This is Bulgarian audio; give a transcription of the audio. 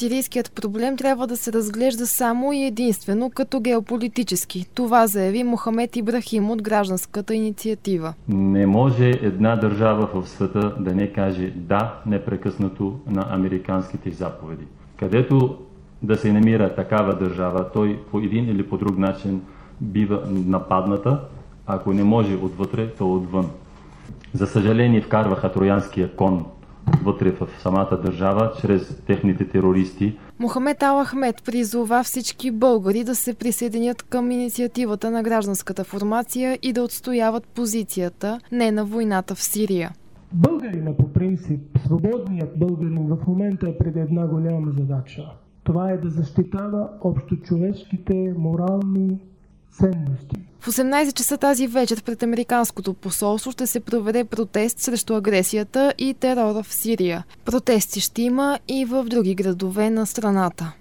сирийският проблем трябва да се разглежда само и единствено като геополитически. Това заяви Мохамед Ибрахим от Гражданската инициатива. Не може една държава в света да не каже да непрекъснато на американските заповеди. Където да се намира такава държава, той по един или по друг начин бива нападната, ако не може отвътре, то отвън. За съжаление вкарваха троянския кон вътре в самата държава, чрез техните терористи. Мохамед Ал Ахмед призова всички българи да се присъединят към инициативата на гражданската формация и да отстояват позицията не на войната в Сирия. Българина по принцип, свободният българин в момента е пред една голяма задача. Това е да защитава общочовешките морални ценности. В 18 часа тази вечер пред Американското посолство ще се проведе протест срещу агресията и терора в Сирия. Протести ще има и в други градове на страната.